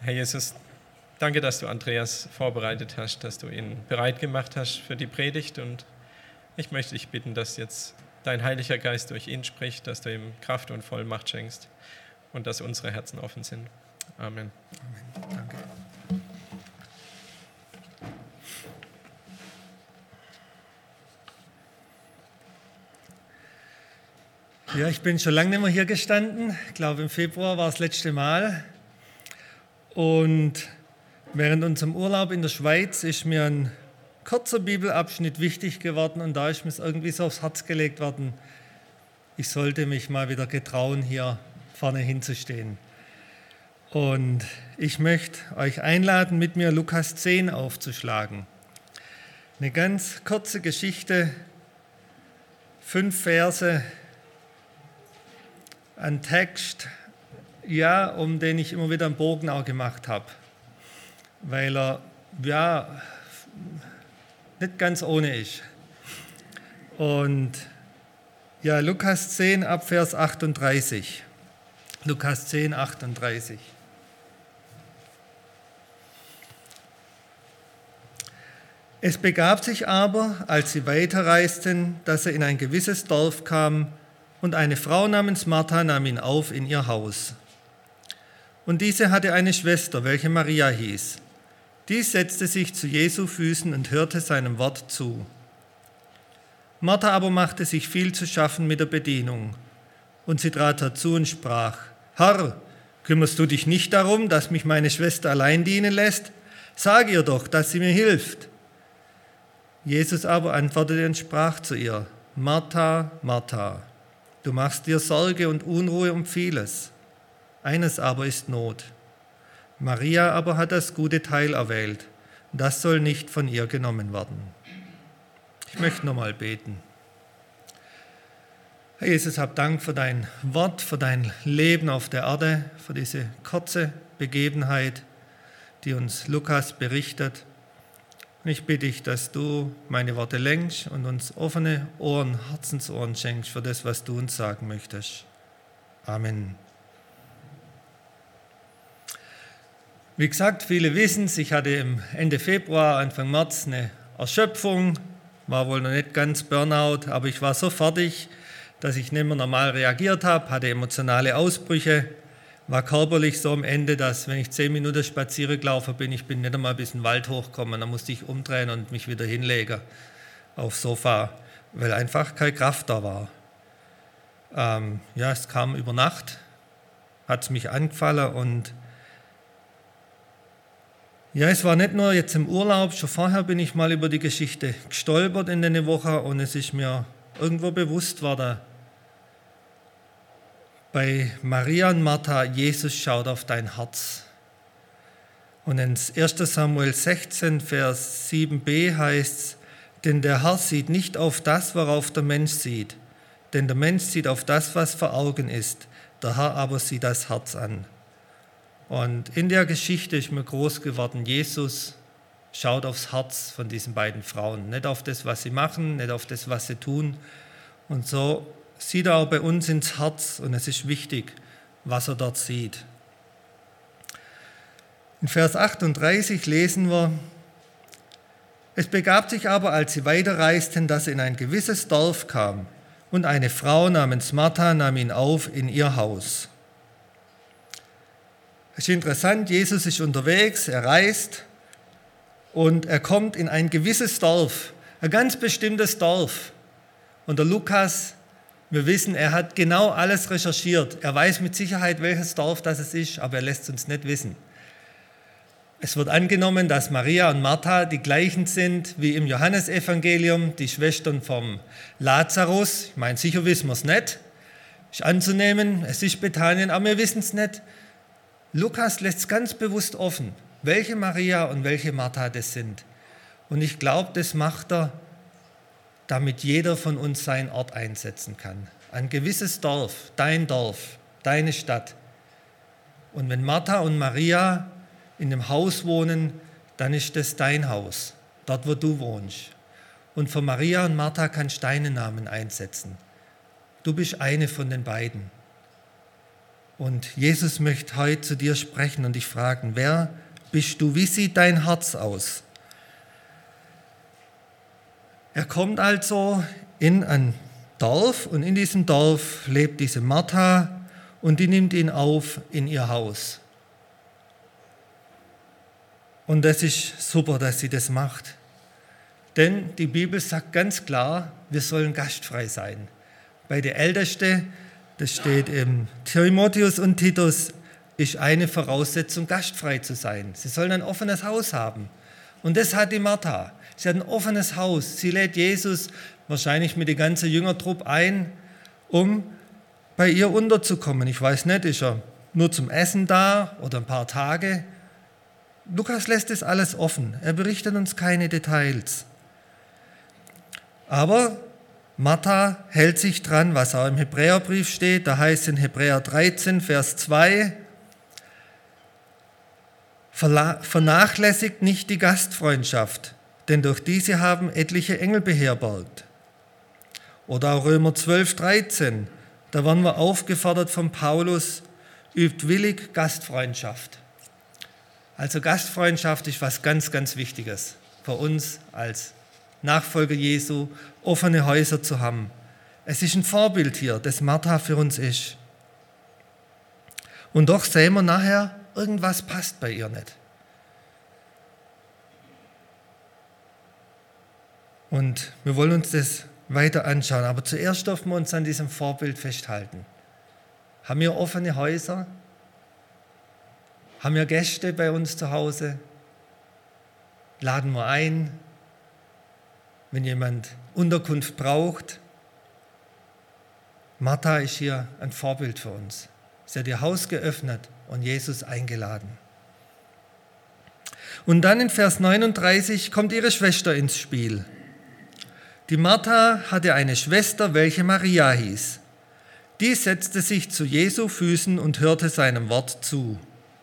Herr Jesus, danke, dass du Andreas vorbereitet hast, dass du ihn bereit gemacht hast für die Predigt. Und ich möchte dich bitten, dass jetzt dein Heiliger Geist durch ihn spricht, dass du ihm Kraft und Vollmacht schenkst und dass unsere Herzen offen sind. Amen. Amen. Danke. Ja, ich bin schon lange nicht mehr hier gestanden. Ich glaube, im Februar war das letzte Mal. Und während unserem Urlaub in der Schweiz ist mir ein kurzer Bibelabschnitt wichtig geworden und da ist mir irgendwie so aufs Herz gelegt worden, ich sollte mich mal wieder getrauen, hier vorne hinzustehen. Und ich möchte euch einladen, mit mir Lukas 10 aufzuschlagen. Eine ganz kurze Geschichte, 5 Verse, ein Text, ja, um den ich immer wieder einen Bogen auch gemacht habe, weil er ja nicht ganz ohne ist. Und ja, Lukas 10 ab Vers 38. Lukas 10, 38. Es begab sich aber, als sie weiterreisten, dass er in ein gewisses Dorf kam, und eine Frau namens Martha nahm ihn auf in ihr Haus. Und diese hatte eine Schwester, welche Maria hieß. Die setzte sich zu Jesu Füßen und hörte seinem Wort zu. Martha aber machte sich viel zu schaffen mit der Bedienung. Und sie trat herzu und sprach: Herr, kümmerst du dich nicht darum, dass mich meine Schwester allein dienen lässt? Sag ihr doch, dass sie mir hilft. Jesus aber antwortete und sprach zu ihr: Martha, Martha, du machst dir Sorge und Unruhe um vieles. Eines aber ist Not. Maria aber hat das gute Teil erwählt. Das soll nicht von ihr genommen werden. Ich möchte nochmal beten. Herr Jesus, hab Dank für dein Wort, für dein Leben auf der Erde, für diese kurze Begebenheit, die uns Lukas berichtet. Und ich bitte dich, dass du meine Worte lenkst und uns offene Ohren, Herzensohren schenkst für das, was du uns sagen möchtest. Amen. Wie gesagt, viele wissen es, ich hatte Ende Februar, Anfang März eine Erschöpfung, war wohl noch nicht ganz Burnout, aber ich war so fertig, dass ich nicht mehr normal reagiert habe, hatte emotionale Ausbrüche, war körperlich so am Ende, dass wenn ich 10 Minuten spazieren gelaufen bin, ich bin nicht einmal bis in den Wald hochgekommen, dann musste ich umdrehen und mich wieder hinlegen aufs Sofa, weil einfach keine Kraft da war. Es kam über Nacht, hat es mich angefallen und ja, es war nicht nur jetzt im Urlaub, schon vorher bin ich mal über die Geschichte gestolpert in der Woche und es ist mir irgendwo bewusst worden, bei Maria und Martha, Jesus schaut auf dein Herz. Und in 1. Samuel 16, Vers 7b heißt es: Denn der Herr sieht nicht auf das, worauf der Mensch sieht, denn der Mensch sieht auf das, was vor Augen ist, der Herr aber sieht das Herz an. Und in der Geschichte ist mir groß geworden, Jesus schaut aufs Herz von diesen beiden Frauen, nicht auf das, was sie machen, nicht auf das, was sie tun. Und so sieht er auch bei uns ins Herz und es ist wichtig, was er dort sieht. In Vers 38 lesen wir: Es begab sich aber, als sie weiterreisten, dass er in ein gewisses Dorf kam, und eine Frau namens Martha nahm ihn auf in ihr Haus. Es ist interessant, Jesus ist unterwegs, er reist und er kommt in ein gewisses Dorf, ein ganz bestimmtes Dorf. Und der Lukas, wir wissen, er hat genau alles recherchiert. Er weiß mit Sicherheit, welches Dorf das ist, aber er lässt es uns nicht wissen. Es wird angenommen, dass Maria und Martha die gleichen sind wie im Johannesevangelium, die Schwestern vom Lazarus. Ich meine, sicher wissen wir es nicht. Ist anzunehmen, es ist Bethanien, aber wir wissen es nicht. Lukas lässt es ganz bewusst offen, welche Maria und welche Martha das sind. Und ich glaube, das macht er, damit jeder von uns seinen Ort einsetzen kann. Ein gewisses Dorf, deine Stadt. Und wenn Martha und Maria in dem Haus wohnen, dann ist das dein Haus, dort wo du wohnst. Und für Maria und Martha kannst du deinen Namen einsetzen. Du bist eine von den beiden. Und Jesus möchte heute zu dir sprechen und dich fragen, wer bist du? Wie sieht dein Herz aus? Er kommt also in ein Dorf und in diesem Dorf lebt diese Martha und die nimmt ihn auf in ihr Haus. Und das ist super, dass sie das macht. Denn die Bibel sagt ganz klar, wir sollen gastfrei sein. Bei den Ältesten, das steht im Timotheus und Titus, ist eine Voraussetzung, gastfrei zu sein. Sie sollen ein offenes Haus haben. Und das hat die Martha. Sie hat ein offenes Haus. Sie lädt Jesus wahrscheinlich mit der ganzen Jüngertruppe ein, um bei ihr unterzukommen. Ich weiß nicht, ist er nur zum Essen da oder ein paar Tage? Lukas lässt es alles offen. Er berichtet uns keine Details. Aber Martha hält sich dran, was auch im Hebräerbrief steht. Da heißt in Hebräer 13, Vers 2, vernachlässigt nicht die Gastfreundschaft, denn durch diese haben etliche Engel beherbergt. Oder auch Römer 12, 13, da waren wir aufgefordert von Paulus, übt willig Gastfreundschaft. Also Gastfreundschaft ist was ganz, ganz Wichtiges für uns als Nachfolger Jesu, offene Häuser zu haben. Es ist ein Vorbild hier, das Martha für uns ist. Und doch sehen wir nachher, irgendwas passt bei ihr nicht. Und wir wollen uns das weiter anschauen. Aber zuerst dürfen wir uns an diesem Vorbild festhalten. Haben wir offene Häuser? Haben wir Gäste bei uns zu Hause? Laden wir ein, wenn jemand Unterkunft braucht? Martha ist hier ein Vorbild für uns. Sie hat ihr Haus geöffnet und Jesus eingeladen. Und dann in Vers 39 kommt ihre Schwester ins Spiel. Die Martha hatte eine Schwester, welche Maria hieß. Die setzte sich zu Jesu Füßen und hörte seinem Wort zu.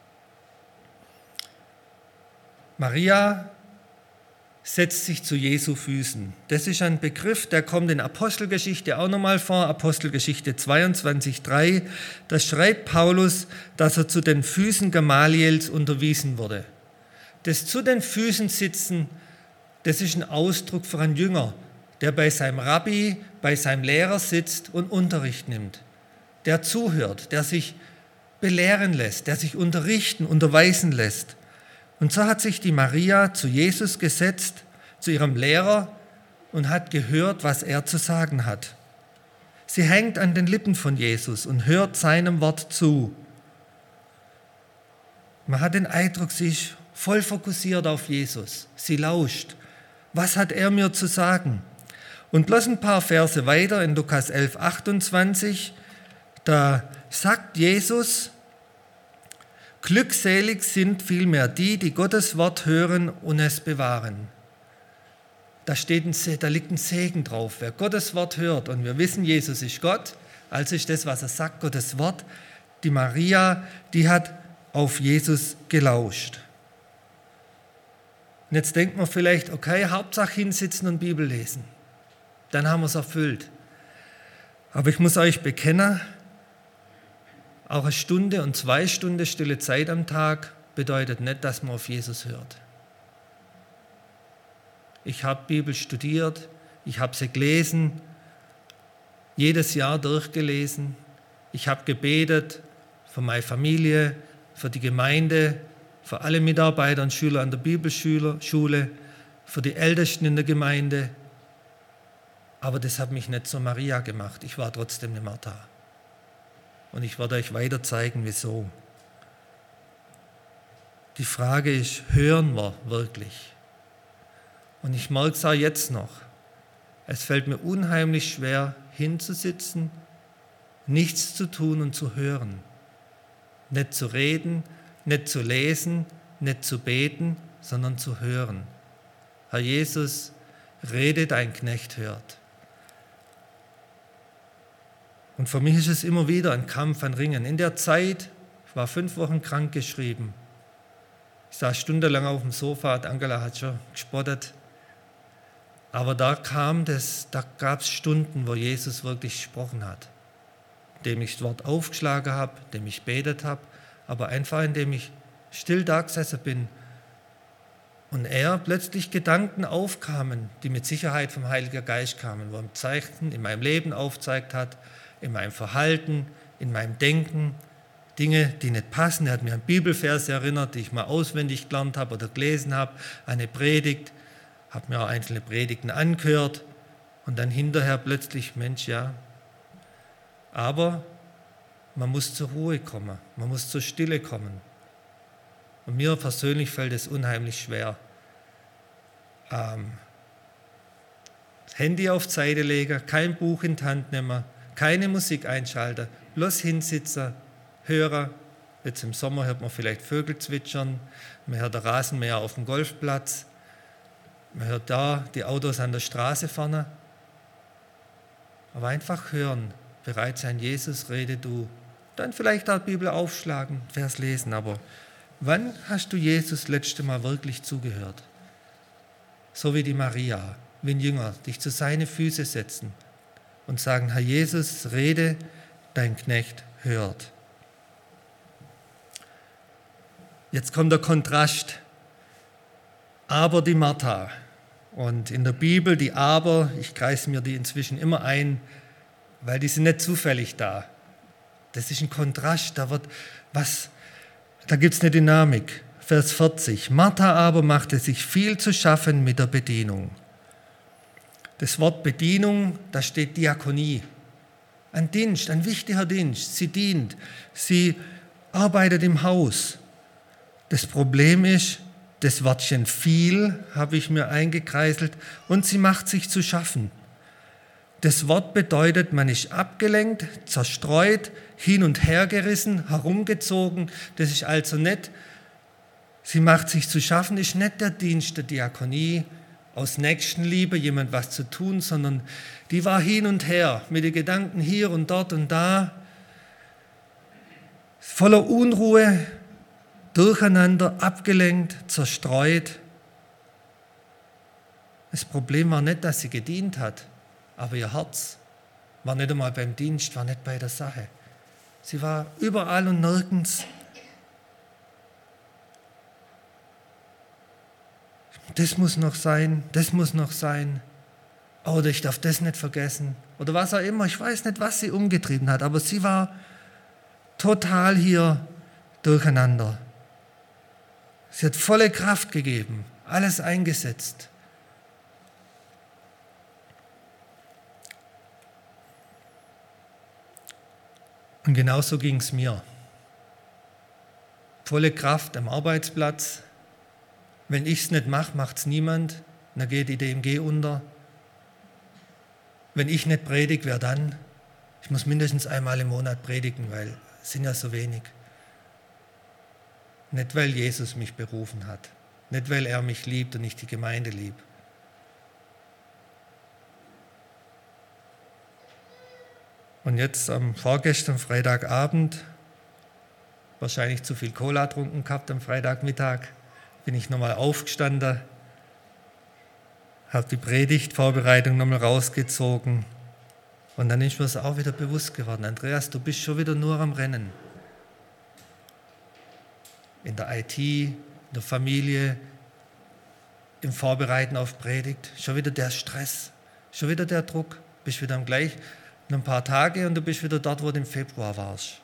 Maria setzt sich zu Jesu Füßen. Das ist ein Begriff, der kommt in Apostelgeschichte auch nochmal vor, Apostelgeschichte 22,3. Da schreibt Paulus, dass er zu den Füßen Gamaliels unterwiesen wurde. Das zu den Füßen sitzen, das ist ein Ausdruck für einen Jünger, der bei seinem Rabbi, bei seinem Lehrer sitzt und Unterricht nimmt, der zuhört, der sich belehren lässt, der sich unterweisen lässt. Und so hat sich die Maria zu Jesus gesetzt, zu ihrem Lehrer, und hat gehört, was er zu sagen hat. Sie hängt an den Lippen von Jesus und hört seinem Wort zu. Man hat den Eindruck, sie ist voll fokussiert auf Jesus. Sie lauscht. Was hat er mir zu sagen? Und bloß ein paar Verse weiter in Lukas 11, 28, da sagt Jesus, glückselig sind vielmehr die, die Gottes Wort hören und es bewahren. Da liegt ein Segen drauf. Wer Gottes Wort hört, und wir wissen, Jesus ist Gott, also ist das, was er sagt, Gottes Wort. Die Maria, die hat auf Jesus gelauscht. Und jetzt denkt man vielleicht, okay, Hauptsache hinsitzen und Bibel lesen. Dann haben wir es erfüllt. Aber ich muss euch bekennen, auch 1 Stunde und 2 Stunden stille Zeit am Tag bedeutet nicht, dass man auf Jesus hört. Ich habe Bibel studiert, ich habe sie gelesen, jedes Jahr durchgelesen. Ich habe gebetet für meine Familie, für die Gemeinde, für alle Mitarbeiter und Schüler an der Bibelschule, für die Ältesten in der Gemeinde. Aber das hat mich nicht zur Maria gemacht. Ich war trotzdem eine Martha. Und ich werde euch weiter zeigen, wieso. Die Frage ist, hören wir wirklich? Und ich merke es auch jetzt noch. Es fällt mir unheimlich schwer, hinzusitzen, nichts zu tun und zu hören. Nicht zu reden, nicht zu lesen, nicht zu beten, sondern zu hören. Herr Jesus, rede, dein Knecht hört. Und für mich ist es immer wieder ein Kampf, ein Ringen. In der Zeit, ich war 5 Wochen krankgeschrieben. Ich saß stundenlang auf dem Sofa, Angela hat schon gespottet. Aber da gab es Stunden, wo Jesus wirklich gesprochen hat. indem ich das Wort aufgeschlagen habe, indem ich betet habe, aber einfach indem ich still da gesessen bin und plötzlich Gedanken aufkamen, die mit Sicherheit vom Heiligen Geist kamen, wo er Zeichen in meinem Leben aufgezeigt hat, in meinem Verhalten, in meinem Denken, Dinge, die nicht passen. Er hat mir an Bibelverse erinnert, die ich mal auswendig gelernt habe oder gelesen habe, eine Predigt, habe mir auch einzelne Predigten angehört und dann hinterher plötzlich, Mensch, ja, aber man muss zur Ruhe kommen, man muss zur Stille kommen. Und mir persönlich fällt es unheimlich schwer. Handy auf die Seite legen, kein Buch in die Hand nehmen, keine Musik einschalten, bloß hinsitzen, hören. Jetzt im Sommer hört man vielleicht Vögel zwitschern, man hört den Rasenmäher auf dem Golfplatz, man hört da die Autos an der Straße vorne. Aber einfach hören, bereit sein, Jesus, rede du. Dann vielleicht auch die Bibel aufschlagen, Vers lesen, aber wann hast du Jesus das letzte Mal wirklich zugehört? So wie die Maria, wie ein Jünger, dich zu seine Füße setzen und sagen, Herr Jesus, rede, dein Knecht hört. Jetzt kommt der Kontrast. Aber die Martha. Und in der Bibel die Aber, ich kreise mir die inzwischen immer ein, weil die sind nicht zufällig da. Das ist ein Kontrast, da gibt es eine Dynamik. Vers 40. Martha aber machte sich viel zu schaffen mit der Bedienung. Das Wort Bedienung, da steht Diakonie. Ein Dienst, ein wichtiger Dienst. Sie dient, sie arbeitet im Haus. Das Problem ist, das Wörtchen viel habe ich mir eingekreiselt und sie macht sich zu schaffen. Das Wort bedeutet, man ist abgelenkt, zerstreut, hin und her gerissen, herumgezogen. Das ist also nicht, sie macht sich zu schaffen, ist nicht der Dienst der Diakonie, aus Nächstenliebe jemand was zu tun, sondern die war hin und her, mit den Gedanken hier und dort und da, voller Unruhe, durcheinander, abgelenkt, zerstreut. Das Problem war nicht, dass sie gedient hat, aber ihr Herz war nicht einmal beim Dienst, war nicht bei der Sache. Sie war überall und nirgends. Das muss noch sein, das muss noch sein. Oder ich darf das nicht vergessen. Oder was auch immer, ich weiß nicht, was sie umgetrieben hat, aber sie war total hier durcheinander. Sie hat volle Kraft gegeben, alles eingesetzt. Und genauso ging es mir. Volle Kraft am Arbeitsplatz. Wenn ich es nicht mache, macht es niemand. Dann geht die DMG unter. Wenn ich nicht predige, wer dann? Ich muss mindestens einmal im Monat predigen, weil es sind ja so wenig. Nicht, weil Jesus mich berufen hat. Nicht, weil er mich liebt und ich die Gemeinde liebe. Und jetzt vorgestern Freitagabend, wahrscheinlich zu viel Cola getrunken gehabt am Freitagmittag, bin ich nochmal aufgestanden, habe die Predigtvorbereitung nochmal rausgezogen und dann ist mir es auch wieder bewusst geworden, Andreas, du bist schon wieder nur am Rennen. In der IT, in der Familie, im Vorbereiten auf Predigt, schon wieder der Stress, schon wieder der Druck, bist wieder am gleich. Noch ein paar Tage und du bist wieder dort, wo du im Februar warst.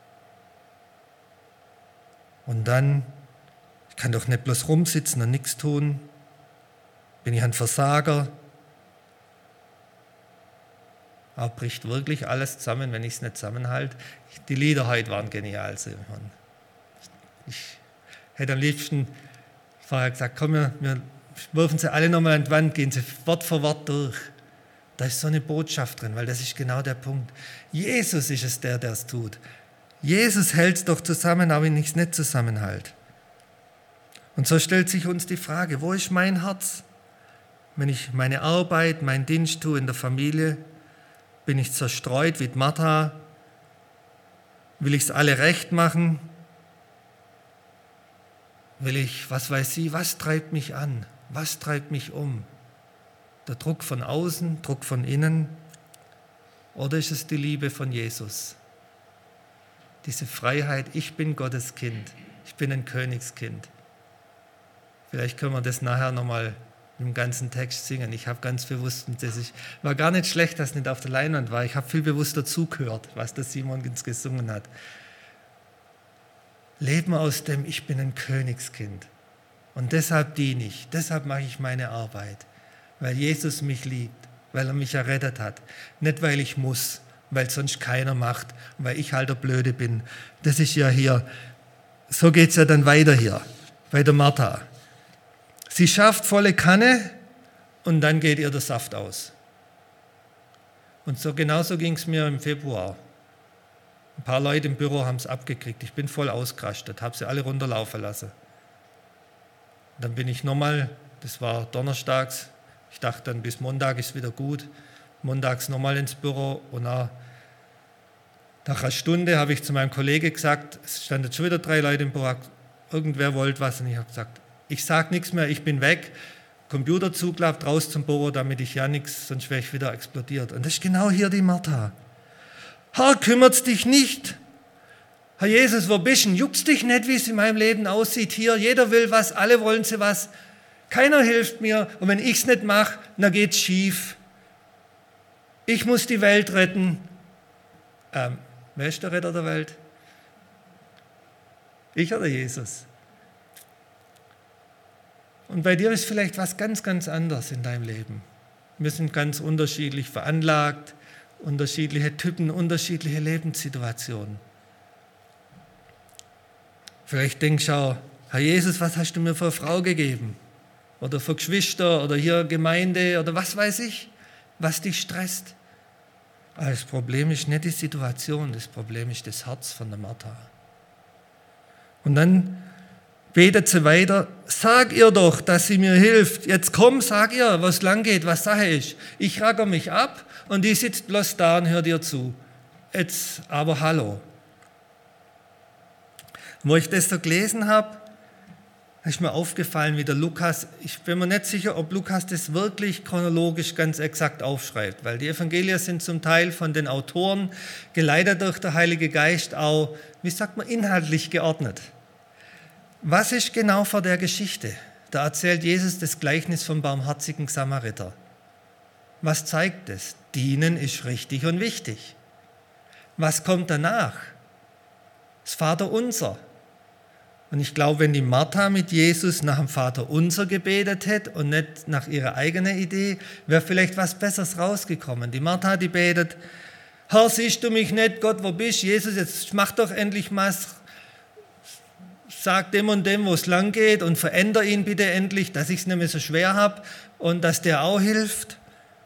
Und dann, ich kann doch nicht bloß rumsitzen und nichts tun. Bin ich ein Versager? Aber bricht wirklich alles zusammen, wenn ich es nicht zusammenhalte? Die Lieder heute waren genial. Ich hätte am liebsten vorher gesagt, komm, wir werfen sie alle nochmal an die Wand, gehen sie Wort für Wort durch. Da ist so eine Botschaft drin, weil das ist genau der Punkt. Jesus ist es, der es tut. Jesus hält es doch zusammen, aber wenn ich es nicht zusammenhalte. Und so stellt sich uns die Frage, wo ist mein Herz? Wenn ich meine Arbeit, meinen Dienst tue in der Familie, bin ich zerstreut wie Martha? Will ich es alle recht machen? Will ich, was weiß sie, was treibt mich an? Was treibt mich um? Der Druck von außen, Druck von innen? Oder ist es die Liebe von Jesus, Diese Freiheit, ich bin Gottes Kind, ich bin ein Königskind. Vielleicht können wir das nachher nochmal im ganzen Text singen. Ich habe ganz bewusst, war gar nicht schlecht, dass es nicht auf der Leinwand war. Ich habe viel bewusster zugehört, was der Simon gesungen hat. Leben aus dem, ich bin ein Königskind. Und deshalb diene ich, deshalb mache ich meine Arbeit. Weil Jesus mich liebt, weil er mich errettet hat. Nicht, weil ich muss, weil sonst keiner macht, weil ich halt der Blöde bin. Das ist ja hier, so geht es ja dann weiter hier, bei der Martha. Sie schafft volle Kanne und dann geht ihr der Saft aus. Und so genauso ging es mir im Februar. Ein paar Leute im Büro haben es abgekriegt. Ich bin voll ausgerastet, habe sie alle runterlaufen lassen. Dann bin ich nochmal, das war donnerstags, ich dachte dann bis Montag ist wieder gut, montags nochmal ins Büro und nach einer Stunde habe ich zu meinem Kollegen gesagt, es standen schon wieder 3 Leute im Büro, irgendwer wollte was und ich habe gesagt, ich sage nichts mehr, ich bin weg, Computer zuklappt, raus zum Büro, damit ich ja nichts, sonst wäre ich wieder explodiert. Und das ist genau hier die Martha. Herr, kümmert's dich nicht? Herr Jesus, wo bist du? Juckt's dich nicht, wie es in meinem Leben aussieht hier? Jeder will was, alle wollen sie was. Keiner hilft mir und wenn ich es nicht mache, dann geht's schief. Ich muss die Welt retten. Wer ist der Retter der Welt? Ich oder Jesus? Und bei dir ist vielleicht was ganz, ganz anderes in deinem Leben. Wir sind ganz unterschiedlich veranlagt, unterschiedliche Typen, unterschiedliche Lebenssituationen. Vielleicht denkst du auch, Herr Jesus, was hast du mir für eine Frau gegeben? Oder für Geschwister oder hier Gemeinde oder was weiß ich, was dich stresst. Aber das Problem ist nicht die Situation, das Problem ist das Herz von der Martha. Und dann betet sie weiter, sag ihr doch, dass sie mir hilft. Jetzt komm, sag ihr, was lang geht, was Sache ist. Ich racker mich ab und die sitzt bloß da und hört ihr zu. Jetzt aber hallo. Wo ich das so gelesen habe, ist mir aufgefallen, wie der Lukas, ich bin mir nicht sicher, ob Lukas das wirklich chronologisch ganz exakt aufschreibt, weil die Evangelien sind zum Teil von den Autoren, geleitet durch den Heiligen Geist, auch, wie sagt man, inhaltlich geordnet. Was ist genau vor der Geschichte? Da erzählt Jesus das Gleichnis vom barmherzigen Samariter. Was zeigt es? Dienen ist richtig und wichtig. Was kommt danach? Das Vaterunser. Und ich glaube, wenn die Martha mit Jesus nach dem Vaterunser gebetet hätte und nicht nach ihrer eigenen Idee, wäre vielleicht was Besseres rausgekommen. Die Martha, die betet, Herr, siehst du mich nicht, Gott, wo bist du? Jesus, jetzt mach doch endlich was. Sag dem und dem, wo es lang geht und veränder ihn bitte endlich, dass ich es nicht mehr so schwer habe und dass der auch hilft.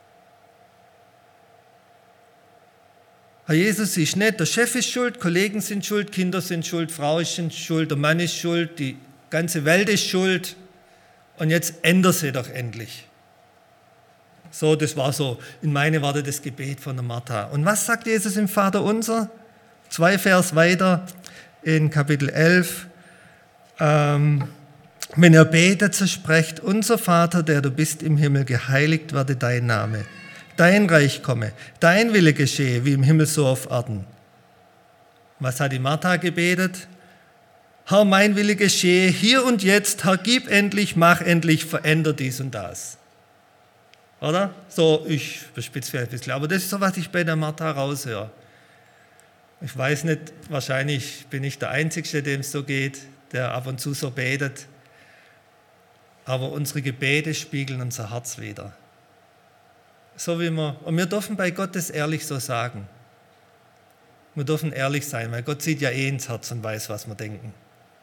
Herr Jesus ist nicht, der Chef ist schuld, Kollegen sind schuld, Kinder sind schuld, Frau ist schuld, der Mann ist schuld, die ganze Welt ist schuld und jetzt ändere sie doch endlich. So, das war so in meine Worte das Gebet von der Martha. Und was sagt Jesus im Vaterunser? 2 Vers weiter in Kapitel 11. Wenn ihr betet, so sprecht, unser Vater, der du bist im Himmel, geheiligt werde dein Name. Dein Reich komme, dein Wille geschehe, wie im Himmel so auf Erden. Was hat die Martha gebetet? Herr, mein Wille geschehe hier und jetzt, Herr, gib endlich, mach endlich, veränder dies und das. Oder? So, ich bespitze vielleicht ein bisschen, aber das ist so, was ich bei der Martha raushöre. Ich weiß nicht, wahrscheinlich bin ich der Einzige, dem es so geht, der ab und zu so betet. Aber unsere Gebete spiegeln unser Herz wider. So wie und wir dürfen bei Gott das ehrlich so sagen. Wir dürfen ehrlich sein, weil Gott sieht ja ins Herz und weiß, was wir denken.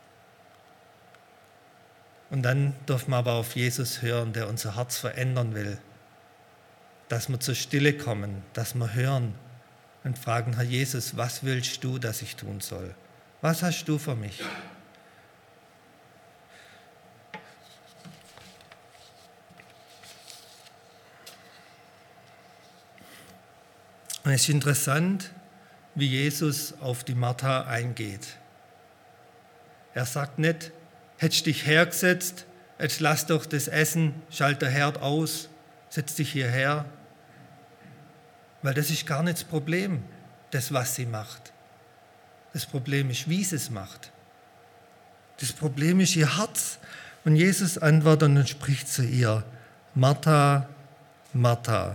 Und dann dürfen wir aber auf Jesus hören, der unser Herz verändern will. Dass wir zur Stille kommen, dass wir hören und fragen, Herr Jesus, was willst du, dass ich tun soll? Was hast du für mich? Und es ist interessant, wie Jesus auf die Martha eingeht. Er sagt nicht, hättest dich hergesetzt, jetzt lass doch das Essen, schalt der Herd aus, setz dich hierher. Weil das ist gar nicht das Problem, das, was sie macht. Das Problem ist, wie sie es macht. Das Problem ist ihr Herz. Und Jesus antwortet und spricht zu ihr: Martha, Martha.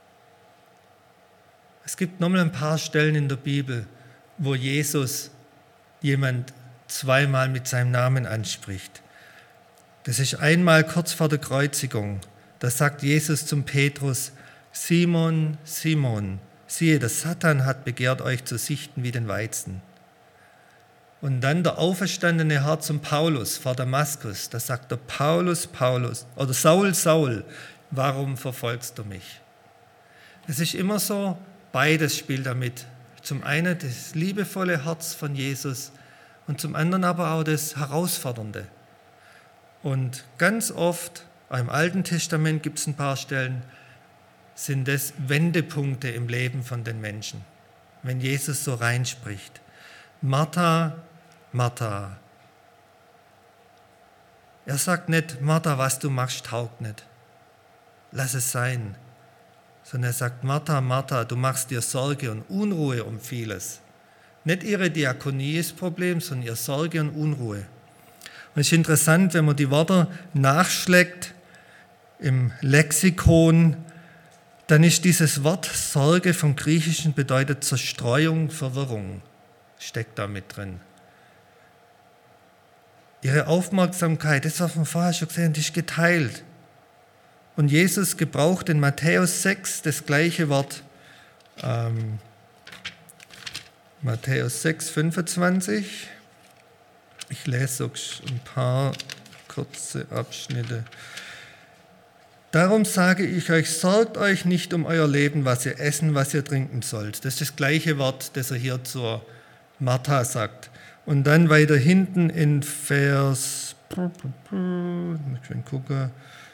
Es gibt nochmal ein paar Stellen in der Bibel, wo Jesus jemand zweimal mit seinem Namen anspricht. Das ist einmal kurz vor der Kreuzigung. Da sagt Jesus zum Petrus: Simon, Simon, siehe, der Satan hat begehrt, euch zu sichten wie den Weizen. Und dann der auferstandene Herr zum Paulus vor Damaskus. Da sagt er: Paulus, Paulus, oder Saul, Saul, warum verfolgst du mich? Es ist immer so, beides spielt damit. Zum einen das liebevolle Herz von Jesus und zum anderen aber auch das Herausfordernde. Und ganz oft, auch im Alten Testament gibt es ein paar Stellen, sind das Wendepunkte im Leben von den Menschen, wenn Jesus so reinspricht. Martha, Martha. Er sagt nicht: Martha, was du machst, taugt nicht. Lass es sein. Sondern er sagt: Martha, Martha, du machst dir Sorge und Unruhe um vieles. Nicht ihre Diakonie ist das Problem, sondern ihre Sorge und Unruhe. Und es ist interessant, wenn man die Wörter nachschlägt im Lexikon, dann ist dieses Wort Sorge vom Griechischen bedeutet Zerstreuung, Verwirrung, steckt da mit drin. Ihre Aufmerksamkeit, das, was wir vorher schon gesehen haben, ist geteilt. Und Jesus gebraucht in Matthäus 6 das gleiche Wort. Matthäus 6, 25. Ich lese ein paar kurze Abschnitte. Darum sage ich euch, sorgt euch nicht um euer Leben, was ihr essen, was ihr trinken sollt. Das ist das gleiche Wort, das er hier zur Martha sagt. Und dann weiter hinten in Vers, ich will gucken,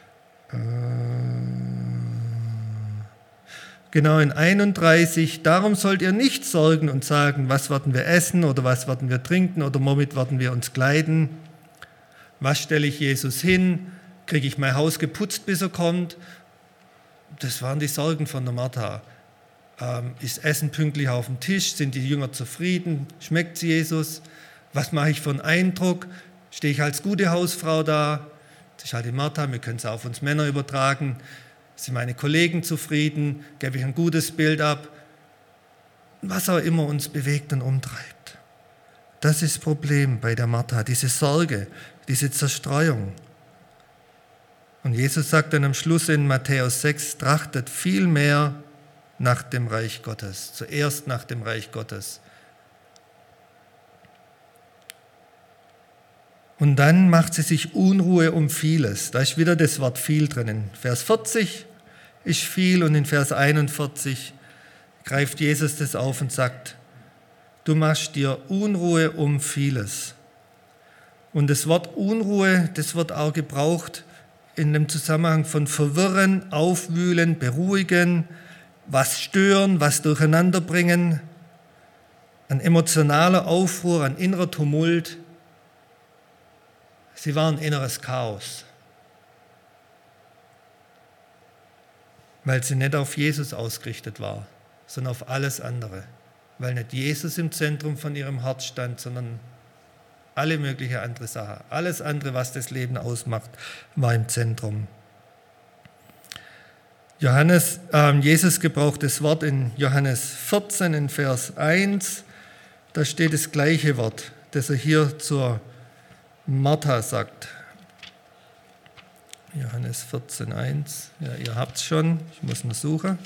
genau in 31, darum sollt ihr nicht sorgen und sagen, was werden wir essen oder was werden wir trinken oder womit werden wir uns kleiden. Was stelle ich Jesus hin? Kriege ich mein Haus geputzt, bis er kommt? Das waren die Sorgen von der Martha. Ist Essen pünktlich auf dem Tisch? Sind die Jünger zufrieden? Schmeckt es Jesus? Was mache ich für einen Eindruck? Stehe ich als gute Hausfrau da? Das ist halt die Martha, wir können es auf uns Männer übertragen. Sind meine Kollegen zufrieden? Gebe ich ein gutes Bild ab? Was auch immer uns bewegt und umtreibt. Das ist das Problem bei der Martha, diese Sorge, diese Zerstreuung. Und Jesus sagt dann am Schluss in Matthäus 6, trachtet viel mehr nach dem Reich Gottes, zuerst nach dem Reich Gottes. Und dann macht sie sich Unruhe um vieles. Da ist wieder das Wort viel drin. In Vers 40 ist viel und in Vers 41 greift Jesus das auf und sagt, du machst dir Unruhe um vieles. Und das Wort Unruhe, das wird auch gebraucht in dem Zusammenhang von verwirren, aufwühlen, beruhigen, was stören, was durcheinander bringen, ein emotionaler Aufruhr, ein innerer Tumult. Sie waren inneres Chaos, weil sie nicht auf Jesus ausgerichtet war, sondern auf alles andere. Weil nicht Jesus im Zentrum von ihrem Herz stand, sondern alle möglichen andere Sachen. Alles andere, was das Leben ausmacht, war im Zentrum. Jesus gebraucht das Wort in Johannes 14 in Vers 1. Da steht das gleiche Wort, das er hier zur Martha sagt. Johannes 14, 1. Ja, ihr habt es schon, ich muss nur suchen.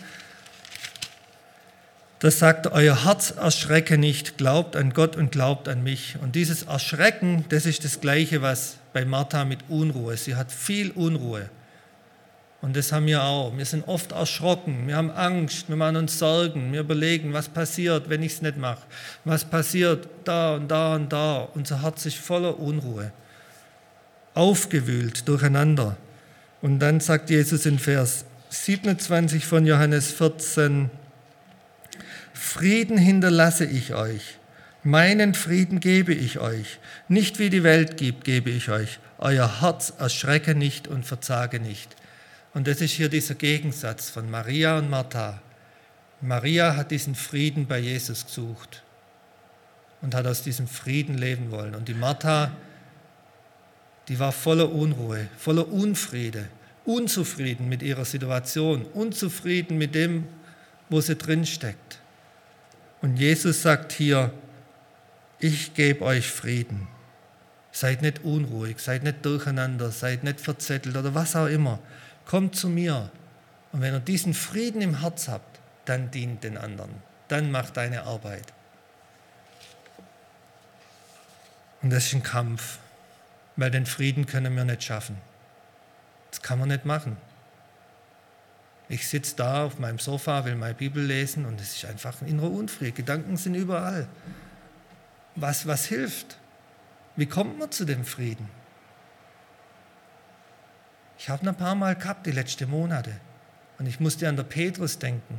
Das sagt, euer Herz erschrecke nicht, glaubt an Gott und glaubt an mich. Und dieses Erschrecken, das ist das Gleiche, was bei Martha mit Unruhe. Sie hat viel Unruhe. Und das haben wir auch. Wir sind oft erschrocken, wir haben Angst, wir machen uns Sorgen, wir überlegen, was passiert, wenn ich es nicht mache. Was passiert da und da und da. Unser Herz ist voller Unruhe. Aufgewühlt, durcheinander. Und dann sagt Jesus in Vers 27 von Johannes 14, Frieden hinterlasse ich euch, meinen Frieden gebe ich euch, nicht wie die Welt gibt, gebe ich euch. Euer Herz erschrecke nicht und verzage nicht. Und das ist hier dieser Gegensatz von Maria und Martha. Maria hat diesen Frieden bei Jesus gesucht. und hat aus diesem Frieden leben wollen. Und die Martha, die war voller Unruhe, voller Unfriede, unzufrieden mit ihrer Situation, unzufrieden mit dem, wo sie drin steckt. Und Jesus sagt hier, ich gebe euch Frieden. Seid nicht unruhig, seid nicht durcheinander, seid nicht verzettelt oder was auch immer. Kommt zu mir. Und wenn ihr diesen Frieden im Herz habt, dann dient den anderen. Dann macht deine Arbeit. Und das ist ein Kampf, weil den Frieden können wir nicht schaffen. Das kann man nicht machen. Ich sitze da auf meinem Sofa, will meine Bibel lesen und es ist einfach ein innerer Unfrieden. Gedanken sind überall. Was hilft? Wie kommt man zu dem Frieden? Ich habe ihn ein paar Mal gehabt, die letzten Monate. Und ich musste an den Petrus denken.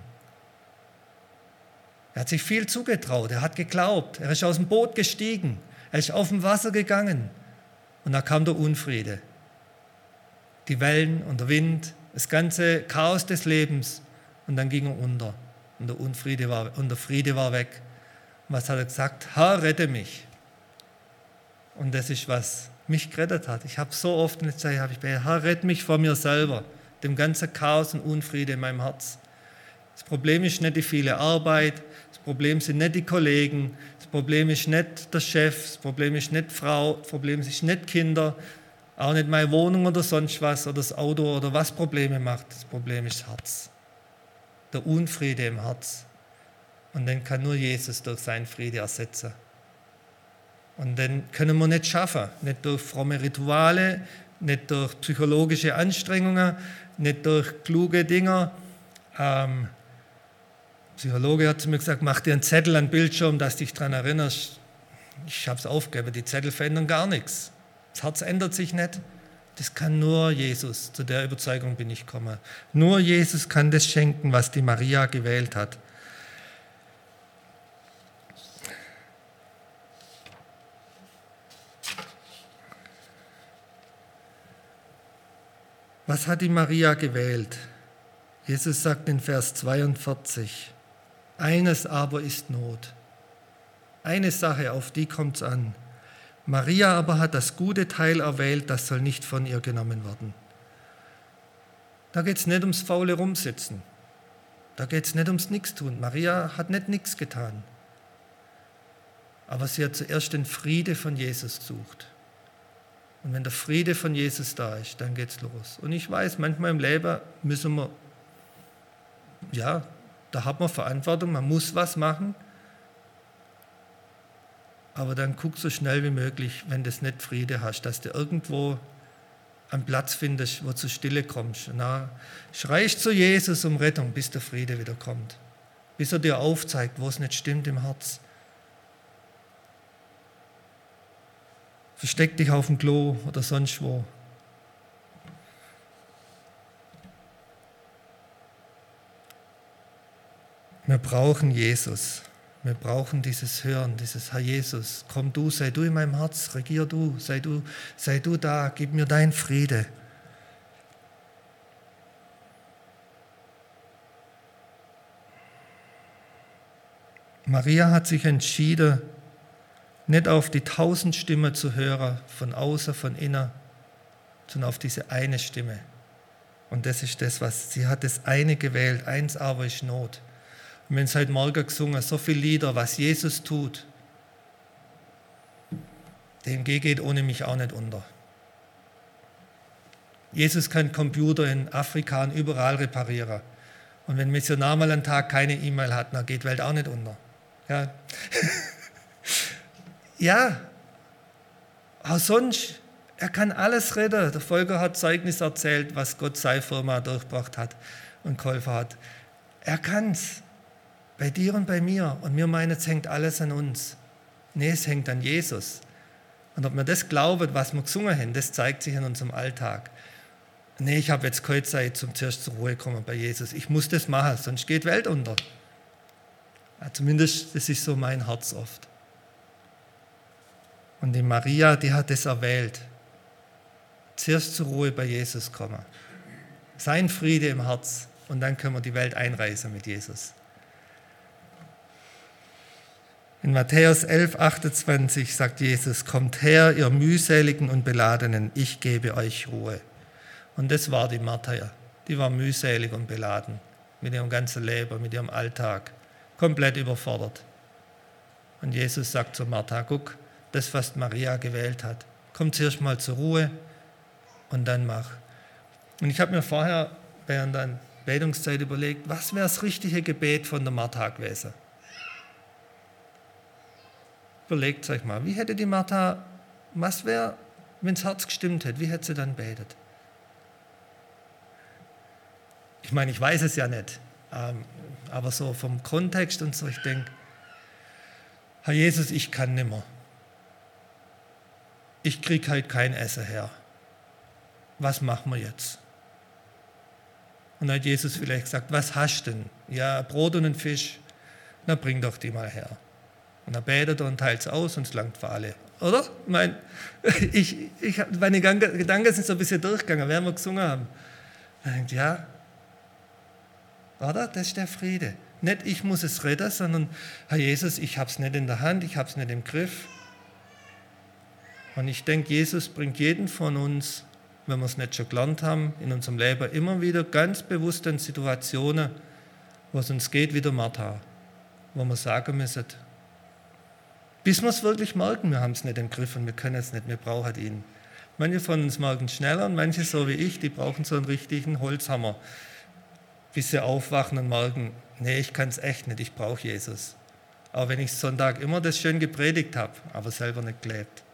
Er hat sich viel zugetraut, er hat geglaubt, er ist aus dem Boot gestiegen, er ist auf dem Wasser gegangen. Und da kam der Unfriede. Die Wellen und der Wind, das ganze Chaos des Lebens. Und dann ging er unter. Und der Friede war weg. Und was hat er gesagt? Herr, rette mich. Und das ist, was mich gerettet hat. Ich habe so oft in der Zeit, Herr, rette mich vor mir selber, dem ganzen Chaos und Unfriede in meinem Herz. Das Problem ist nicht die viele Arbeit, das Problem sind nicht die Kollegen, das Problem ist nicht der Chef, das Problem ist nicht die Frau, das Problem ist nicht Kinder, auch nicht meine Wohnung oder sonst was oder das Auto oder was Probleme macht. Das Problem ist das Herz, der Unfriede im Herz. Und den kann nur Jesus durch seinen Friede ersetzen. Und den können wir nicht schaffen, nicht durch fromme Rituale, nicht durch psychologische Anstrengungen, nicht durch kluge Dinger. Psychologe hat zu mir gesagt, mach dir einen Zettel an den Bildschirm, dass du dich daran erinnerst. Ich habe es aufgegeben, die Zettel verändern gar nichts. Das Herz ändert sich nicht. Das kann nur Jesus, zu der Überzeugung bin ich gekommen. Nur Jesus kann das schenken, was die Maria gewählt hat. Was hat die Maria gewählt? Jesus sagt in Vers 42, eines aber ist Not. Eine Sache, auf die kommt es an. Maria aber hat das gute Teil erwählt, das soll nicht von ihr genommen werden. Da geht es nicht ums faule Rumsitzen. Da geht es nicht ums Nichtstun. Maria hat nicht nichts getan. Aber sie hat zuerst den Friede von Jesus gesucht. Und wenn der Friede von Jesus da ist, dann geht's los. Und ich weiß, manchmal im Leben müssen wir, da hat man Verantwortung, man muss was machen. Aber dann guck so schnell wie möglich, wenn du nicht Friede hast, dass du irgendwo einen Platz findest, wo du zur Stille kommst. Und dann schreist zu Jesus um Rettung, bis der Friede wieder kommt. Bis er dir aufzeigt, wo es nicht stimmt im Herz. Versteck dich auf dem Klo oder sonst wo. Wir brauchen Jesus. Wir brauchen dieses Hören, dieses Herr Jesus, komm du, sei du in meinem Herz, regier du, sei du da, gib mir deinen Friede. Maria hat sich entschieden, nicht auf die 1000 Stimmen zu hören, von außen, von innen, sondern auf diese eine Stimme. Und das ist das, was sie hat, das eine gewählt, eins aber ist Not. Und wir haben heute Morgen gesungen, so viele Lieder, was Jesus tut, DMG geht ohne mich auch nicht unter. Jesus kann Computer in Afrika und überall reparieren. Und wenn ein Missionar mal einen Tag keine E-Mail hat, dann geht die Welt auch nicht unter. Ja, ja, auch sonst, er kann alles retten. Der Volker hat Zeugnis erzählt, was Gott seine Firma durchgebracht hat und geholfen hat. Er kann's. Bei dir und bei mir. Und wir meinen, es hängt alles an uns. Nee, es hängt an Jesus. Und ob wir das glauben, was wir gesungen haben, das zeigt sich in unserem Alltag. Nee, ich habe jetzt keine Zeit zum zuerst zur Ruhe kommen bei Jesus. Ich muss das machen, sonst geht die Welt unter. Ja, zumindest, das ist so mein Herz oft. Und die Maria, die hat das erwählt. Zuerst zur Ruhe bei Jesus kommen. Sein Friede im Herz. Und dann können wir die Welt einreißen mit Jesus. In Matthäus 11,28 sagt Jesus, kommt her, ihr mühseligen und Beladenen, ich gebe euch Ruhe. Und das war die Martha. Die war mühselig und beladen mit ihrem ganzen Leben, mit ihrem Alltag, komplett überfordert. Und Jesus sagt zu Martha, guck, das, was Maria gewählt hat, komm zuerst mal zur Ruhe und dann mach. Und ich habe mir vorher während der Betungszeit überlegt, was wäre das richtige Gebet von der Martha gewesen? Überlegt euch mal, wie hätte die Martha, was wäre, wenn das Herz gestimmt hätte, wie hätte sie dann betet? Ich meine, ich weiß es ja nicht, aber so vom Kontext und so, ich denke, Herr Jesus, ich kann nimmer. Ich kriege halt kein Essen her. Was machen wir jetzt? Und dann hat Jesus vielleicht gesagt, was hast du denn? Ja, Brot und einen Fisch. Na, bring doch die mal her. Und dann betet er und teilt es aus und es langt für alle. Oder? Meine Gedanken sind so ein bisschen durchgegangen, während wir gesungen haben. Ich denke, ja, oder? Das ist der Friede. Nicht ich muss es retten, sondern Herr Jesus, ich habe es nicht in der Hand, ich habe es nicht im Griff. Und ich denke, Jesus bringt jeden von uns, wenn wir es nicht schon gelernt haben, in unserem Leben immer wieder ganz bewusst in Situationen, wo es uns geht wie der Martha, wo wir sagen müssen, bis wir es wirklich merken, wir haben es nicht im Griff und wir können es nicht, wir brauchen ihn. Manche von uns merken es schneller und manche so wie ich, die brauchen so einen richtigen Holzhammer, bis sie aufwachen und merken, nee, ich kann es echt nicht, ich brauche Jesus. Auch wenn ich Sonntag immer das schön gepredigt habe, aber selber nicht gelebt.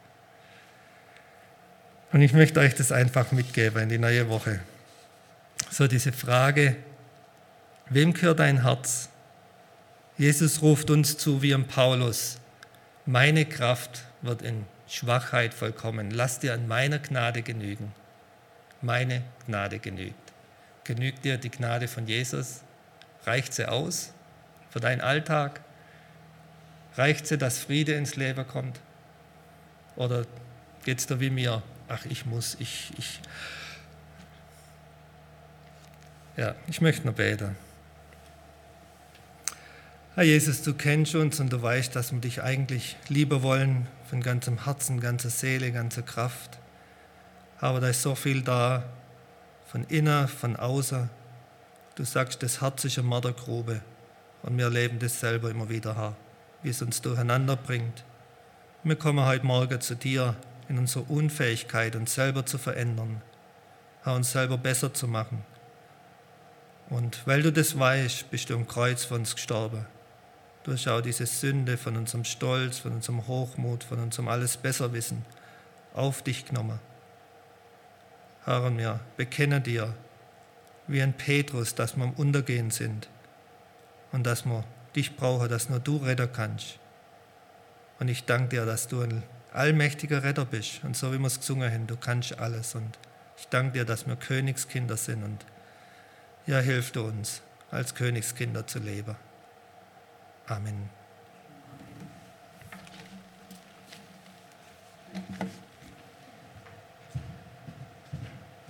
Und ich möchte euch das einfach mitgeben in die neue Woche. So diese Frage, wem gehört dein Herz? Jesus ruft uns zu wie im Paulus, meine Kraft wird in Schwachheit vollkommen. Lass dir an meiner Gnade genügen. Meine Gnade genügt. Genügt dir die Gnade von Jesus? Reicht sie aus für deinen Alltag? Reicht sie, dass Friede ins Leben kommt? Oder geht es dir wie mir? Ach, ich möchte noch beten. Herr Jesus, du kennst uns und du weißt, dass wir dich eigentlich lieber wollen, von ganzem Herzen, ganzer Seele, ganzer Kraft. Aber da ist so viel da, von innen, von außen. Du sagst, das Herz ist eine Mördergrube und wir erleben das selber immer wieder, Herr, wie es uns durcheinander bringt. Wir kommen heute Morgen zu dir in unserer Unfähigkeit, uns selber zu verändern, Herr, uns selber besser zu machen. Und weil du das weißt, bist du am Kreuz für uns gestorben. Du hast auch diese Sünde von unserem Stolz, von unserem Hochmut, von unserem Alles-Besser-Wissen auf dich genommen. Herr, und wir bekennen dir, wie ein Petrus, dass wir am Untergehen sind und dass wir dich brauchen, dass nur du retten kannst. Und ich danke dir, dass du ein allmächtiger Retter bist. Und so wie wir es gesungen haben, du kannst alles. Und ich danke dir, dass wir Königskinder sind. Und ja, hilf du uns, als Königskinder zu leben. Amen.